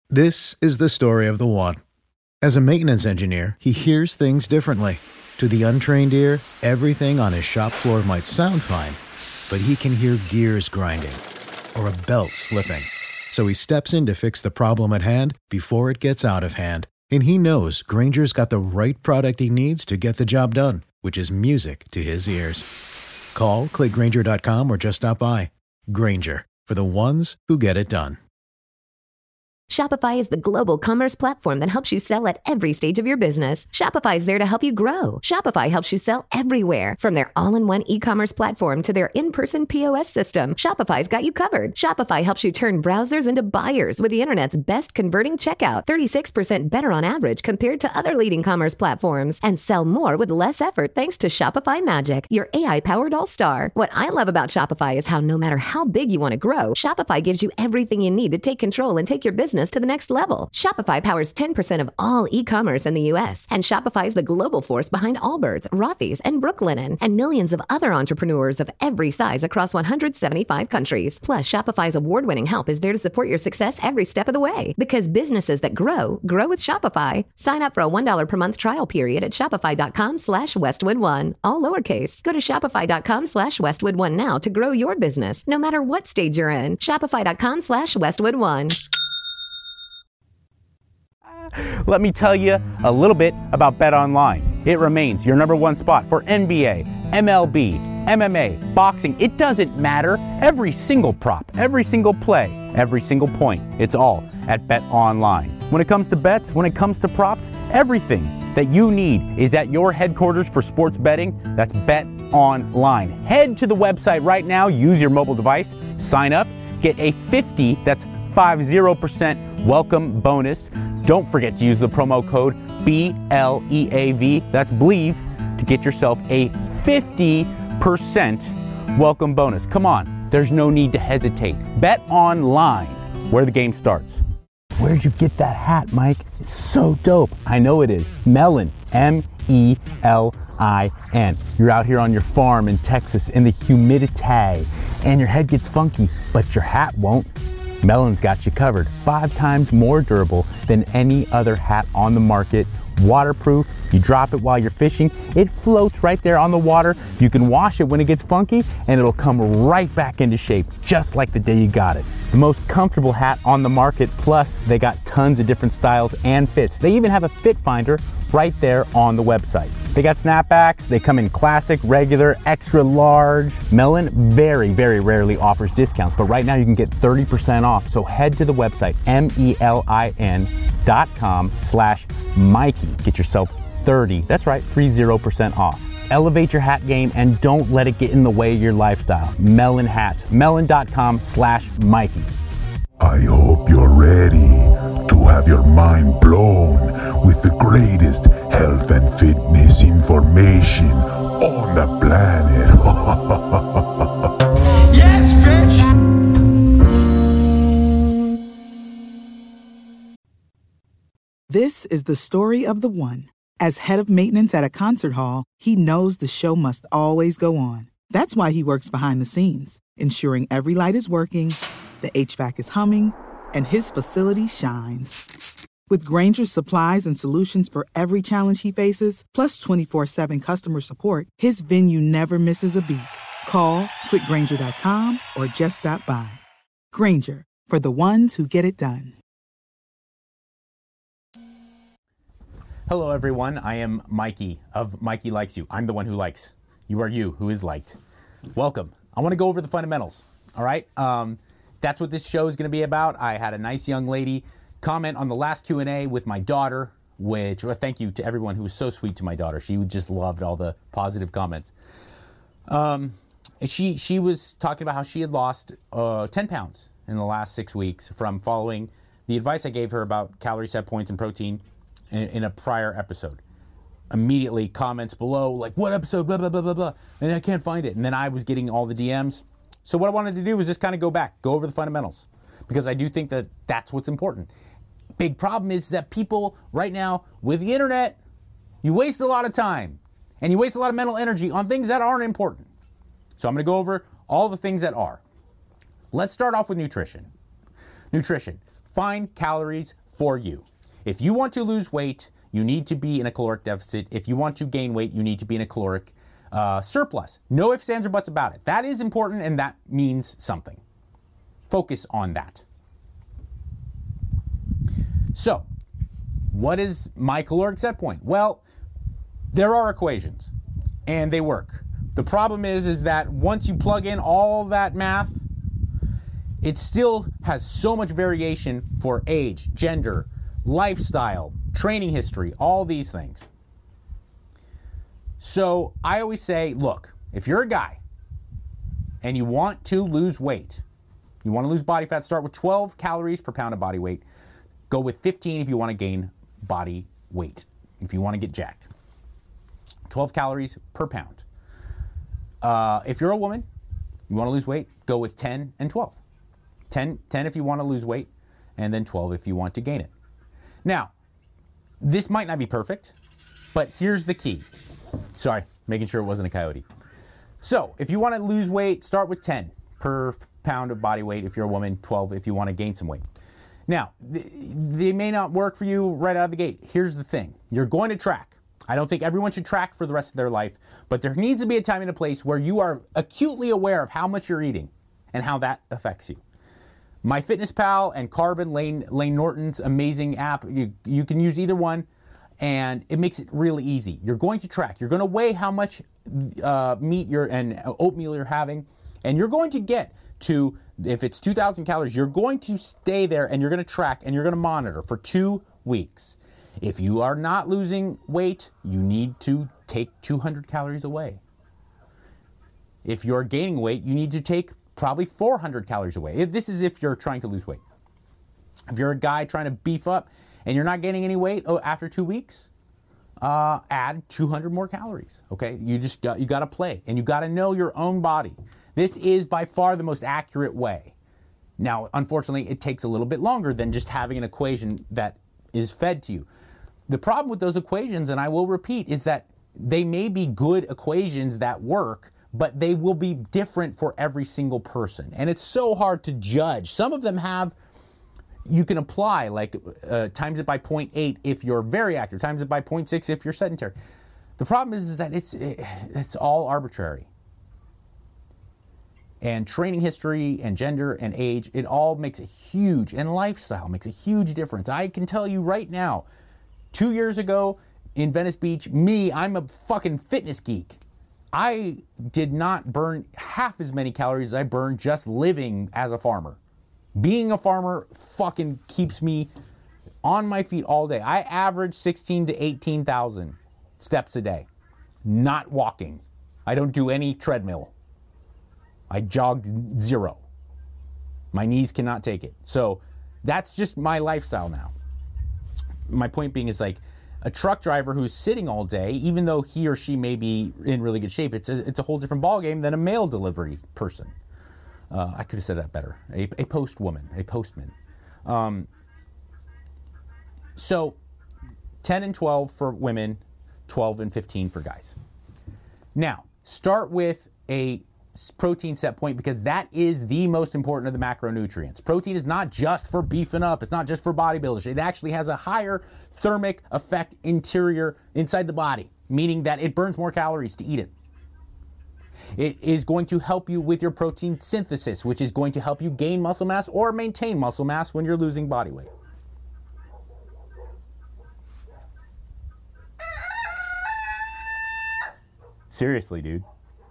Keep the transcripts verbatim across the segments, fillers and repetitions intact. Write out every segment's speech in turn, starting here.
This is the story of the one. As a maintenance engineer, he hears things differently. To the untrained ear, everything on his shop floor might sound fine, but he can hear gears grinding or a belt slipping. So he steps in to fix the problem at hand before it gets out of hand. And he knows Grainger's got the right product he needs to get the job done, which is music to his ears. Call, click Grainger dot com, or just stop by. Grainger, for the ones who get it done. Shopify is the global commerce platform that helps you sell at every stage of your business. Shopify is there to help you grow. Shopify helps you sell everywhere, from their all-in-one e-commerce platform to their in-person P O S system. Shopify's got you covered. Shopify helps you turn browsers into buyers with the internet's best converting checkout, thirty-six percent better on average compared to other leading commerce platforms, and sell more with less effort thanks to Shopify Magic, your A I-powered all-star. What I love about Shopify is how no matter how big you want to grow, Shopify gives you everything you need to take control and take your business to the next level. Shopify powers ten percent of all e-commerce in the U S, and Shopify is the global force behind Allbirds, Rothy's, and Brooklinen, and millions of other entrepreneurs of every size across one hundred seventy-five countries. Plus, Shopify's award-winning help is there to support your success every step of the way. Because businesses that grow, grow with Shopify. Sign up for a one dollar per month trial period at shopify.com slash Westwood1, all lowercase. Go to shopify.com slash Westwood1 now to grow your business, no matter what stage you're in. Shopify.com slash Westwood1. Let me tell you a little bit about BetOnline. It remains your number one spot for N B A, M L B, M M A, boxing. It doesn't matter. Every single prop, every single play, every single point, it's all at BetOnline. When it comes to bets, when it comes to props, everything that you need is at your headquarters for sports betting. That's BetOnline. Head to the website right now, use your mobile device, sign up, get a fifty, that's fifty percent welcome bonus. Don't forget to use the promo code B L E A V, that's Believe, to get yourself a fifty percent welcome bonus. Come on, there's no need to hesitate. Bet online, where the game starts. Where'd you get that hat, Mike? It's so dope. I know it is. Melon, M E L I N. You're out here on your farm in Texas in the humidity, and your head gets funky, but your hat won't. Melon's got you covered. Five times more durable than any other hat on the market. Waterproof. You drop it while you're fishing. It floats right there on the water. You can wash it when it gets funky, and it'll come right back into shape, just like the day you got it. The most comfortable hat on the market, plus they got tons of different styles and fits. They even have a fit finder right there on the website. They got snapbacks. They come in classic, regular, extra large. Melon very, very rarely offers discounts, but right now you can get thirty percent off. So head to the website, M E L I N dot com slash Mikey. Get yourself thirty, that's right, thirty percent off. Elevate your hat game and don't let it get in the way of your lifestyle. Melon Hats, melon.com slash Mikey. I hope you're ready to have your mind blown with the greatest health and fitness information on the planet. Yes, bitch! This is the story of the one. As head of maintenance at a concert hall, he knows the show must always go on. That's why he works behind the scenes, ensuring every light is working, the H V A C is humming, and his facility shines. With Grainger's supplies and solutions for every challenge he faces, plus twenty-four seven customer support, his venue never misses a beat. Call quick grainger dot com or just stop by. Grainger, for the ones who get it done. Hello everyone, I am Mikey of Mikey Likes You. I'm the one who likes. You are you who is liked. Welcome. I want to go over the fundamentals, all right? Um, that's what this show is going to be about. I had a nice young lady comment on the last Q and A with my daughter, which, well, thank you to everyone who was so sweet to my daughter. She just loved all the positive comments. Um, she, she was talking about how she had lost uh, ten pounds in the last six weeks from following the advice I gave her about calorie set points and protein in, in a prior episode. Immediately comments below like, what episode, blah, blah, blah, blah, blah, and I can't find it. And then I was getting all the D Ms. So what I wanted to do was just kind of go back, go over the fundamentals, because I do think that that's what's important. Big problem is that people right now with the internet, you waste a lot of time and you waste a lot of mental energy on things that aren't important. So I'm going to go over all the things that are. Let's start off with nutrition. Nutrition. find calories for you. If you want to lose weight, you need to be in a caloric deficit. If you want to gain weight, you need to be in a caloric uh, surplus. No ifs, ands, or buts about it. That is important, and that means something. Focus on that. So, what is my caloric set point? Well, there are equations, and they work. The problem is, is that once you plug in all that math, it still has so much variation for age, gender, lifestyle, training history, all these things. So I always say, look, if you're a guy and you want to lose weight, you want to lose body fat, start with twelve calories per pound of body weight. Go with fifteen if you want to gain body weight, if you want to get jacked. twelve calories per pound. Uh, if you're a woman, you want to lose weight, go with ten and twelve. ten, ten if you want to lose weight, and then twelve if you want to gain it. Now, this might not be perfect, but here's the key. Sorry, making sure it wasn't a coyote. So, if you want to lose weight, start with ten per pound of body weight if you're a woman, twelve if you want to gain some weight. Now, they may not work for you right out of the gate. Here's the thing. You're going to track. I don't think everyone should track for the rest of their life, but there needs to be a time and a place where you are acutely aware of how much you're eating and how that affects you. MyFitnessPal and Carbon, Lane, Lane Norton's amazing app, you, you can use either one, and it makes it really easy. You're going to track. You're going to weigh how much uh, meat you're and oatmeal you're having, and you're going to get to, if it's two thousand calories, you're going to stay there and you're going to track and you're going to monitor for two weeks. If you are not losing weight, you need to take two hundred calories away. If you're gaining weight, you need to take probably four hundred calories away. This is if you're trying to lose weight. If you're a guy trying to beef up and you're not gaining any weight oh, after two weeks, uh, add two hundred more calories. Okay, you just got, you got to play and you got to know your own body. This is by far the most accurate way. Now, unfortunately, it takes a little bit longer than just having an equation that is fed to you. The problem with those equations, and I will repeat, is that they may be good equations that work, but they will be different for every single person. And it's so hard to judge. Some of them have, you can apply, like uh, times it by zero point eight if you're very active, times it by zero point six if you're sedentary. The problem is, is that it's, it's all arbitrary. And training history and gender and age, it all makes a huge, and lifestyle makes a huge difference. I can tell you right now, two years ago in Venice Beach, me, I'm a fucking fitness geek. I did not burn half as many calories as I burned just living as a farmer. Being a farmer fucking keeps me on my feet all day. I average sixteen to eighteen thousand steps a day, not walking. I don't do any treadmill. I jog zero. My knees cannot take it. So that's just my lifestyle now. My point being is, like, a truck driver who's sitting all day, even though he or she may be in really good shape, it's a, it's a whole different ballgame than a mail delivery person. Uh, I could have said that better. A, a post woman, a postman. Um, so ten and twelve for women, twelve and fifteen for guys. Now, start with a protein set point, because that is the most important of the macronutrients. Protein is not just for beefing up. It's not just for bodybuilders. It actually has a higher thermic effect interior inside the body, meaning that it burns more calories to eat it. It is going to help you with your protein synthesis, which is going to help you gain muscle mass or maintain muscle mass when you're losing body weight. Seriously, dude.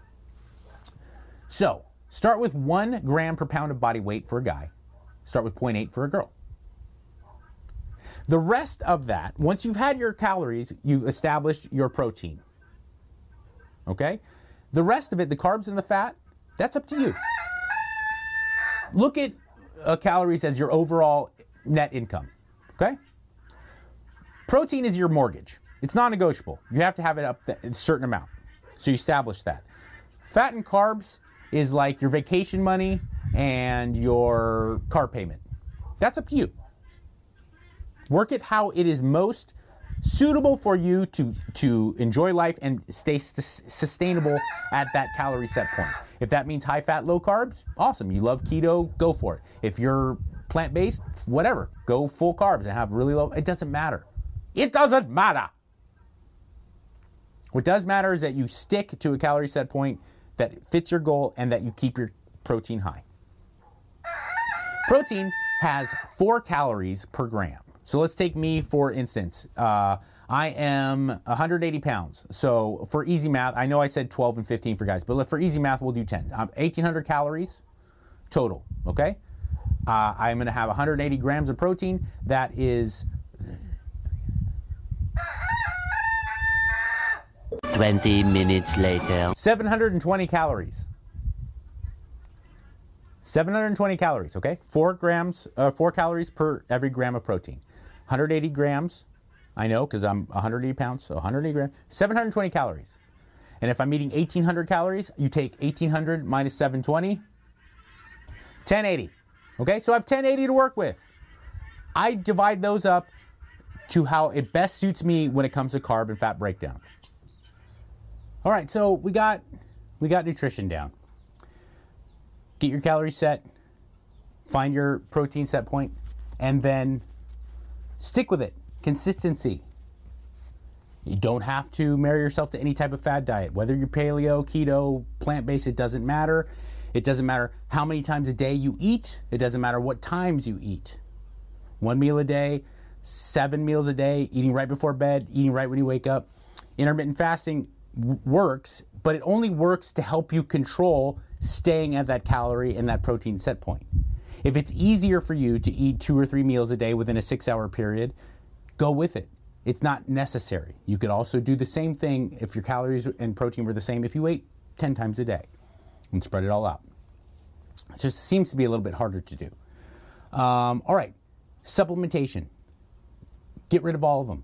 So, start with one gram per pound of body weight for a guy. Start with zero point eight for a girl. The rest of that, once you've had your calories, you've established your protein. Okay? The rest of it, the carbs and the fat, that's up to you. Look at uh, calories as your overall net income. Okay? Protein is your mortgage. It's non-negotiable. You have to have it up th- a certain amount. So you establish that. Fat and carbs is like your vacation money and your car payment. That's up to you. Work it how it is most suitable for you to, to enjoy life and stay st- sustainable at that calorie set point. If that means high fat, low carbs, awesome. You love keto, go for it. If you're plant-based, whatever. Go full carbs and have really low, it doesn't matter. It doesn't matter. What does matter is that you stick to a calorie set point that fits your goal and that you keep your protein high. Protein has four calories per gram. So let's take me, for instance. Uh, I am one hundred eighty pounds. So for easy math, I know I said twelve and fifteen for guys, but for easy math, we'll do ten. I'm eighteen hundred calories total, okay? Uh, I'm gonna have one hundred eighty grams of protein. That is twenty minutes later. seven hundred twenty calories. seven hundred twenty calories, okay? Four grams, uh, four calories per every gram of protein. one hundred eighty grams, I know, because I'm one hundred eighty pounds, so one hundred eighty grams, seven hundred twenty calories. And if I'm eating eighteen hundred calories, you take eighteen hundred minus seven hundred twenty, ten eighty, okay? So I have ten eighty to work with. I divide those up to how it best suits me when it comes to carb and fat breakdown. All right, so we got we got nutrition down. Get your calories set, find your protein set point, and then stick with it. Consistency. You don't have to marry yourself to any type of fad diet. Whether you're paleo, keto, plant-based, it doesn't matter. It doesn't matter how many times a day you eat. It doesn't matter what times you eat. One meal a day, seven meals a day, eating right before bed, eating right when you wake up. Intermittent fasting works, but it only works to help you control staying at that calorie and that protein set point. If it's easier for you to eat two or three meals a day within a six hour period, go with it. It's not necessary. You could also do the same thing if your calories and protein were the same if you ate ten times a day and spread it all out. It just seems to be a little bit harder to do. Um, all right, supplementation. Get rid of all of them.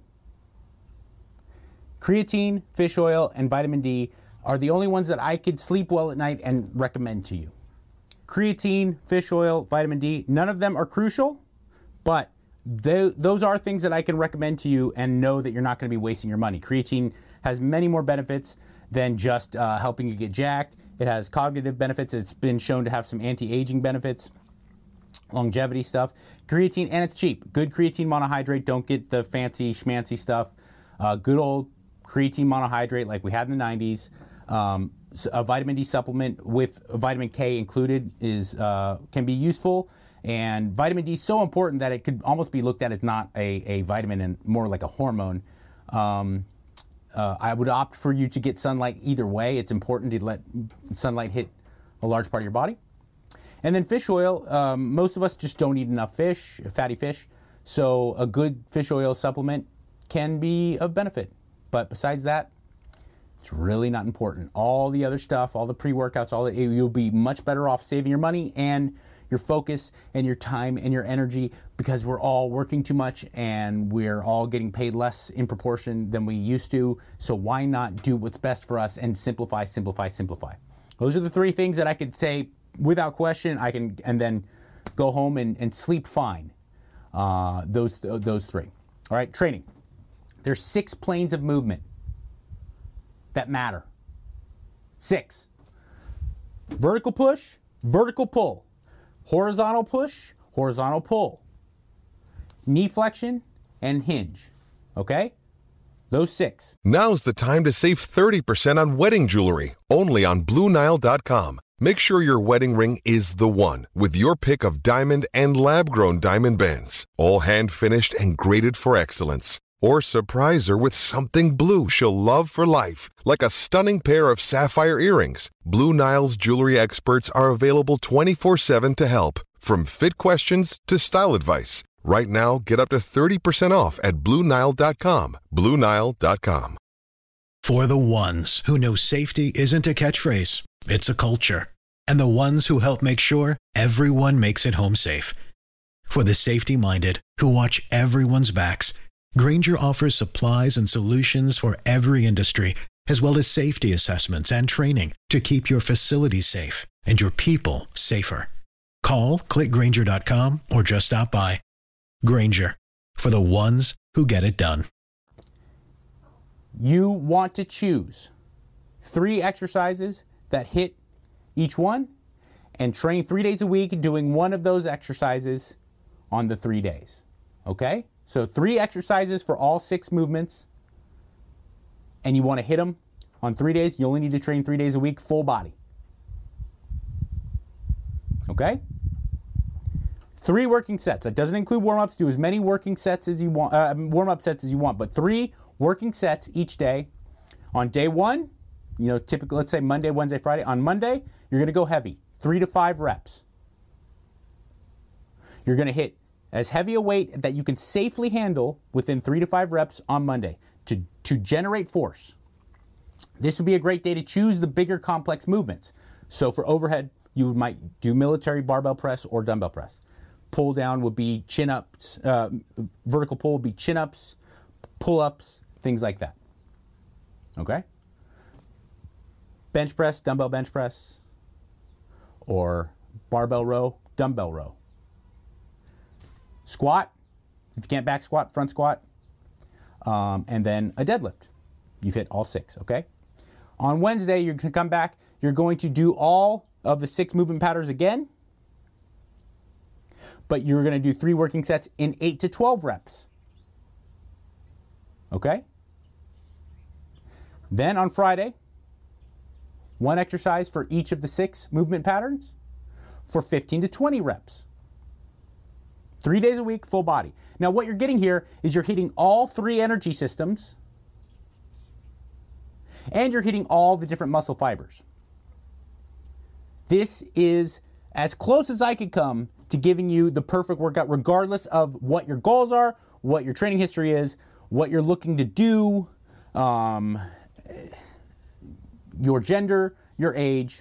Creatine, fish oil, and vitamin D are the only ones that I could sleep well at night and recommend to you. Creatine, fish oil, vitamin D, none of them are crucial, but they, those are things that I can recommend to you and know that you're not going to be wasting your money. Creatine has many more benefits than just uh, helping you get jacked. It has cognitive benefits. It's been shown to have some anti-aging benefits, longevity stuff. Creatine, and it's cheap. Good creatine monohydrate. Don't get the fancy schmancy stuff. Uh, good old creatine monohydrate like we had in the nineties. Um, a vitamin D supplement with vitamin K included is uh, can be useful, and vitamin D is so important that it could almost be looked at as not a, a vitamin and more like a hormone. Um, uh, I would opt for you to get sunlight either way. It's important to let sunlight hit a large part of your body. And then fish oil, um, most of us just don't eat enough fish, fatty fish, so a good fish oil supplement can be of benefit. But besides that, it's really not important. All the other stuff, all the pre-workouts, all the, you'll be much better off saving your money and your focus and your time and your energy, because we're all working too much and we're all getting paid less in proportion than we used to. So why not do what's best for us and simplify, simplify, simplify? Those are the three things that I could say without question. I can, and then go home and, and sleep fine. Uh, those, those three. All right, training. There's six planes of movement that matter. Six. Vertical push, vertical pull. Horizontal push, horizontal pull. Knee flexion and hinge. Okay? Those six. Now's the time to save thirty percent on wedding jewelry, only on Blue Nile dot com. Make sure your wedding ring is the one with your pick of diamond and lab-grown diamond bands, all hand-finished and graded for excellence. Or surprise her with something blue she'll love for life, like a stunning pair of sapphire earrings. Blue Nile's jewelry experts are available twenty-four seven to help, from fit questions to style advice. Right now, get up to thirty percent off at Blue Nile dot com. Blue Nile dot com. For the ones who know safety isn't a catchphrase, it's a culture. And the ones who help make sure everyone makes it home safe. For the safety-minded who watch everyone's backs, Grainger offers supplies and solutions for every industry, as well as safety assessments and training to keep your facilities safe and your people safer. Call, click Grainger dot com, or just stop by. Grainger, for the ones who get it done. You want to choose three exercises that hit each one and train three days a week doing one of those exercises on the three days. Okay? So three exercises for all six movements, and you want to hit them on three days. You only need to train three days a week, full body. Okay? Three working sets. That doesn't include warm-ups. Do as many working sets as you want, uh, warm-up sets as you want, but three working sets each day. On day one, you know, typically, let's say Monday, Wednesday, Friday. On Monday, you're going to go heavy, three to five reps. You're going to hit as heavy a weight that you can safely handle within three to five reps on Monday to, to generate force. This would be a great day to choose the bigger complex movements. So for overhead, you might do military barbell press or dumbbell press. Pull down would be chin-ups, uh, vertical pull would be chin-ups, pull-ups, things like that. Okay? Bench press, dumbbell bench press, or barbell row, dumbbell row. Squat, if you can't back squat, front squat, um, and then a deadlift. You've hit all six, okay? On Wednesday, you're going to come back, you're going to do all of the six movement patterns again, but you're going to do three working sets in eight to twelve reps. Okay? Then on Friday, one exercise for each of the six movement patterns for fifteen to twenty reps. Three days a week, full body. Now what you're getting here is you're hitting all three energy systems and you're hitting all the different muscle fibers. This is as close as I could come to giving you the perfect workout, regardless of what your goals are, what your training history is, what you're looking to do, um, your gender, your age.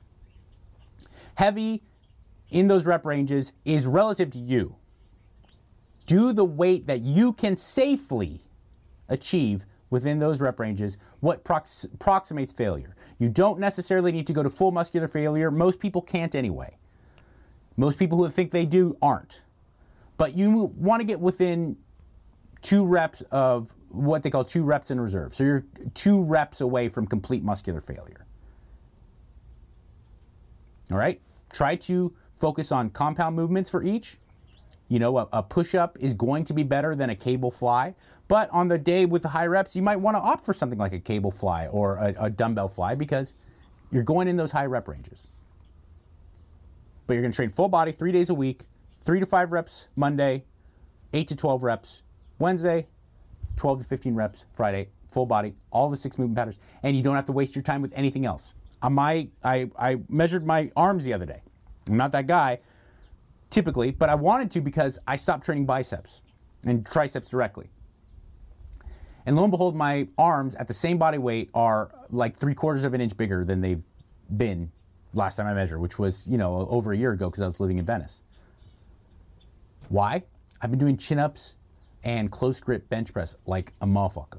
Heavy in those rep ranges is relative to you. Do the weight that you can safely achieve within those rep ranges, what prox- approximates failure. You don't necessarily need to go to full muscular failure. Most people can't anyway. Most people who think they do aren't. But you want to get within two reps of what they call two reps in reserve. So you're two reps away from complete muscular failure. All right? Try to focus on compound movements for each. You know, a, a push-up is going to be better than a cable fly. But on the day with the high reps, you might want to opt for something like a cable fly or a, a dumbbell fly because you're going in those high rep ranges. But you're going to train full body three days a week, three to five reps Monday, eight to twelve reps Wednesday, twelve to fifteen reps Friday, full body, all the six movement patterns, and you don't have to waste your time with anything else. On my, I, I measured my arms the other day. I'm not that guy, typically, but I wanted to because I stopped training biceps and triceps directly. And lo and behold, my arms at the same body weight are like three quarters of an inch bigger than they've been last time I measured, which was, you know, over a year ago because I was living in Venice. Why? I've been doing chin-ups and close grip bench press like a motherfucker.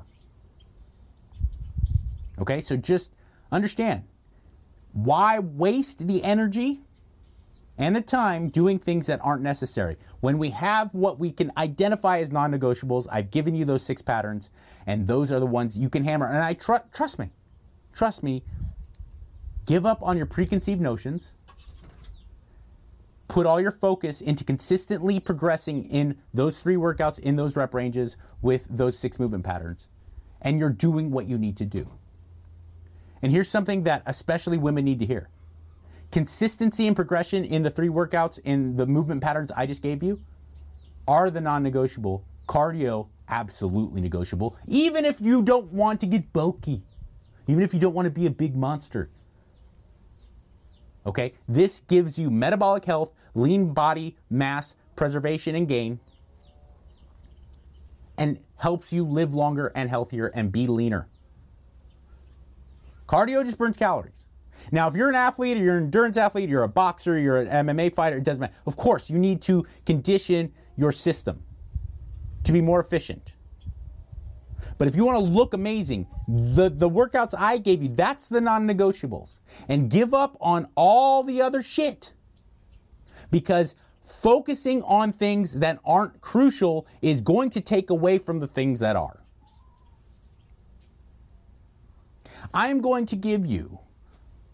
Okay, so just understand, why waste the energy and the time doing things that aren't necessary? When we have what we can identify as non-negotiables, I've given you those six patterns, and those are the ones you can hammer. And I tr- trust me, trust me, give up on your preconceived notions. Put all your focus into consistently progressing in those three workouts, in those rep ranges with those six movement patterns. And you're doing what you need to do. And here's something that especially women need to hear. Consistency and progression in the three workouts, in the movement patterns I just gave you, are the non-negotiable. Cardio, absolutely negotiable. Even if you don't want to get bulky. Even if you don't want to be a big monster. Okay, this gives you metabolic health, lean body mass preservation and gain, and helps you live longer and healthier and be leaner. Cardio just burns calories. Now, if you're an athlete or you're an endurance athlete, you're a boxer, you're an M M A fighter, it doesn't matter. Of course, you need to condition your system to be more efficient. But if you want to look amazing, the, the workouts I gave you, that's the non-negotiables. And give up on all the other shit. Because focusing on things that aren't crucial is going to take away from the things that are. I'm going to give you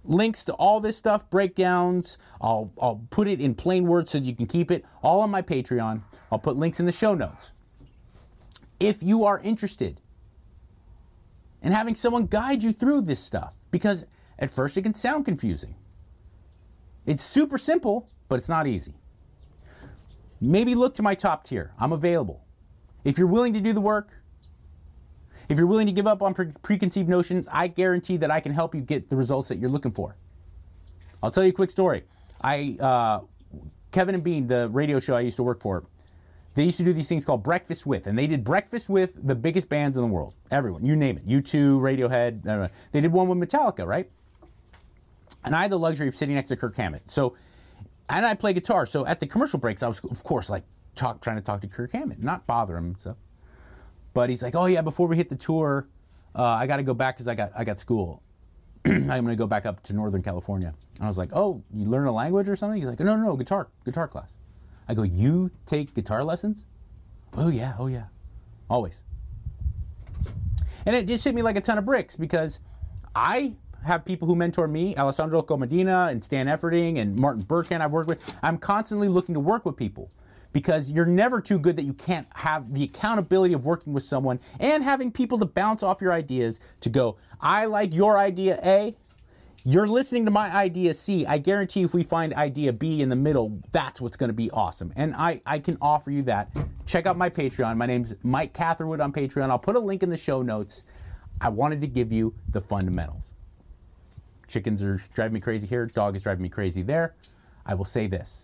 links to all this stuff, breakdowns. I'll, I'll put it in plain words so that you can keep it all on my Patreon. I'll put links in the show notes. If you are interested in having someone guide you through this stuff, because at first it can sound confusing. It's super simple, but it's not easy. Maybe look to my top tier. I'm available. If you're willing to do the work, if you're willing to give up on pre- preconceived notions, I guarantee that I can help you get the results that you're looking for. I'll tell you a quick story. I, uh, Kevin and Bean, the radio show I used to work for, they used to do these things called Breakfast With, and they did Breakfast with the biggest bands in the world. Everyone, you name it. U two, Radiohead. Uh, they did one with Metallica, right? And I had the luxury of sitting next to Kirk Hammett. So, and I play guitar. So at the commercial breaks, I was, of course, like talk, trying to talk to Kirk Hammett, not bother him and stuff. But he's like, oh yeah, before we hit the tour, uh, I got to go back because I got I got school. I'm going to go back up to Northern California. And I was like, oh, you learn a language or something? He's like, no, no, no, guitar, guitar class. I go, you take guitar lessons? Oh yeah, oh yeah, always. And it just hit me like a ton of bricks because I have people who mentor me, Alessandro Comedina and Stan Efferding and Martin Burkhan I've worked with. I'm constantly looking to work with people because you're never too good that you can't have the accountability of working with someone and having people to bounce off your ideas to go, I like your idea A, you're listening to my idea C. I guarantee if we find idea B in the middle, that's what's going to be awesome. And I, I can offer you that. Check out my Patreon. My name's Mike Catherwood on Patreon. I'll put a link in the show notes. I wanted to give you the fundamentals. Chickens are driving me crazy here. Dog is driving me crazy there. I will say this.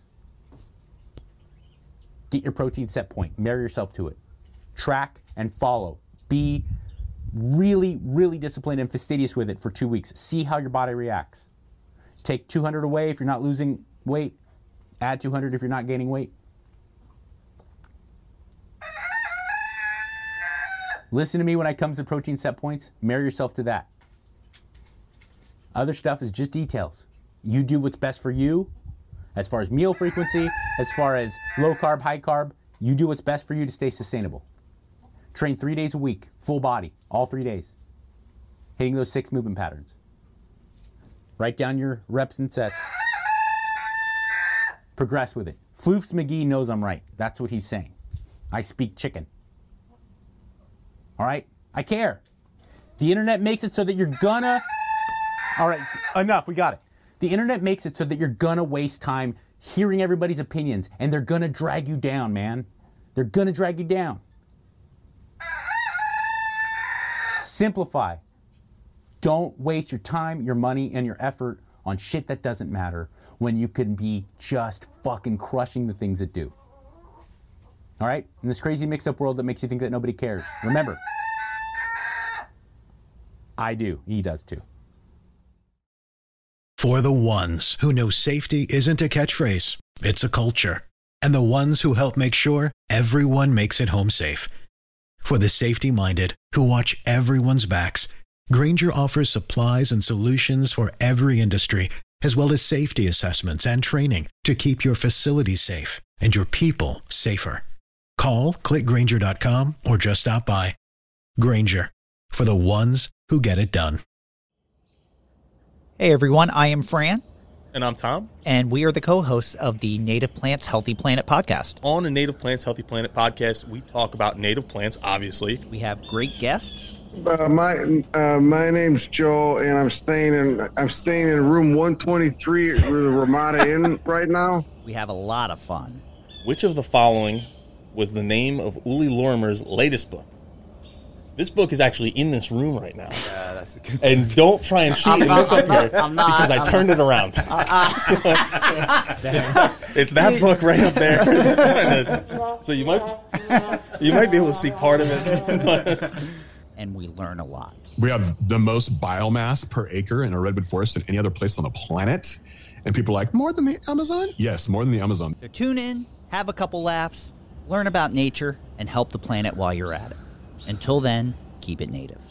Get your protein set point. Marry yourself to it. Track and follow. Be really, really disciplined and fastidious with it for two weeks. See how your body reacts. Take two hundred away if you're not losing weight. Add two hundred if you're not gaining weight. Listen to me when it comes to protein set points. Marry yourself to that. Other stuff is just details. You do what's best for you as far as meal frequency, as far as low carb, high carb. You do what's best for you to stay sustainable. Train three days a week, full body, all three days. Hitting those six movement patterns. Write down your reps and sets. Progress with it. Floofs McGee knows I'm right. That's what he's saying. I speak chicken. All right? I care. The internet makes it so that you're gonna... All right, enough, we got it. The internet makes it so that you're gonna waste time hearing everybody's opinions, and they're gonna drag you down, man. They're gonna drag you down. Simplify. Don't waste your time, your money, and your effort on shit that doesn't matter when you can be just fucking crushing the things that do. All right? In this crazy mixed up world that makes you think that nobody cares. Remember, I do. He does too. For the ones who know safety isn't a catchphrase, it's a culture. And the ones who help make sure everyone makes it home safe. For the safety-minded who watch everyone's backs, Grainger offers supplies and solutions for every industry, as well as safety assessments and training to keep your facilities safe and your people safer. Call, click Grainger dot com, or just stop by. Grainger, for the ones who get it done. Hey everyone, I am Fran. And I'm Tom. And we are the co-hosts of the Native Plants Healthy Planet podcast. On the Native Plants Healthy Planet podcast, we talk about native plants, obviously. We have great guests. Uh, my uh, my name's Joe, and I'm staying in I'm staying in room one twenty-three at the Ramada Inn right now. We have a lot of fun. Which of the following was the name of Uli Lorimer's latest book? This book is actually in this room right now. Yeah, that's a good And don't try and cheat and look up here I'm not, because I I'm turned not. it around. Uh, It's that book right up there. So you might you might be able to see part of it. And we learn a lot. We have the most biomass per acre in a redwood forest than any other place on the planet. And people are like, more than the Amazon? Yes, more than the Amazon. So tune in, have a couple laughs, learn about nature, and help the planet while you're at it. Until then, keep it native.